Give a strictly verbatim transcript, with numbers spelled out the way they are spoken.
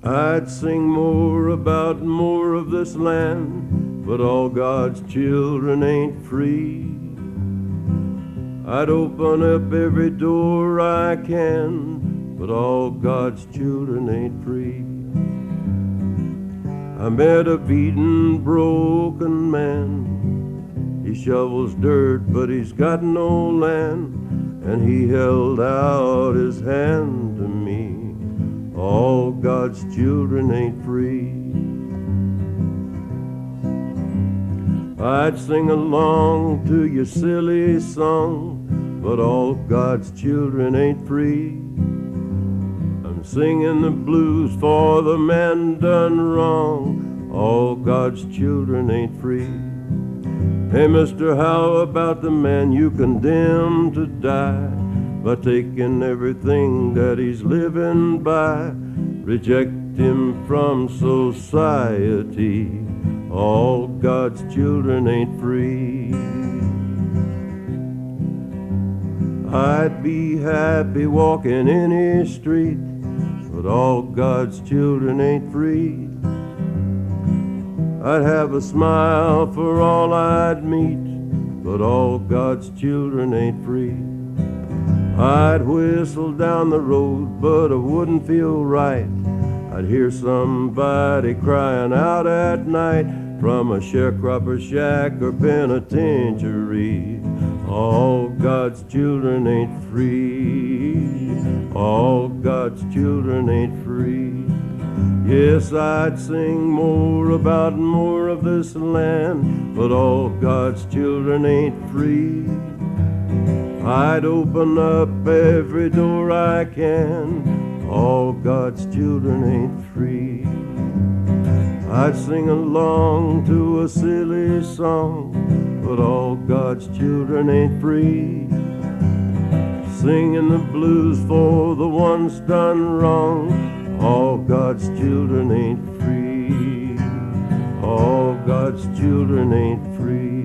I'd sing more about more of this land, but all God's children ain't free. I'd open up every door I can, but all God's children ain't free. I met a beaten, broken man. He shovels dirt, but he's got no land, and he held out his hand to me. All God's children ain't free. I'd sing along to your silly song, but all God's children ain't free. I'm singing the blues for the man done wrong. All God's children ain't free. Hey, mister, how about the man you condemned to die by taking everything that he's living by? Reject him from society. All God's children ain't free. I'd be happy walking any street, but all God's children ain't free. I'd have a smile for all I'd meet, but all God's children ain't free. I'd whistle down the road, but it wouldn't feel right. I'd hear somebody crying out at night from a sharecropper shack or penitentiary. All God's children ain't free. All God's children ain't free. Yes, I'd sing more about more of this land, but all God's children ain't free. I'd open up every door I can. All God's children ain't free. I'd sing along to a silly song, but all God's children ain't free. Singing the blues for the ones done wrong. All God's children ain't free. All God's children ain't free.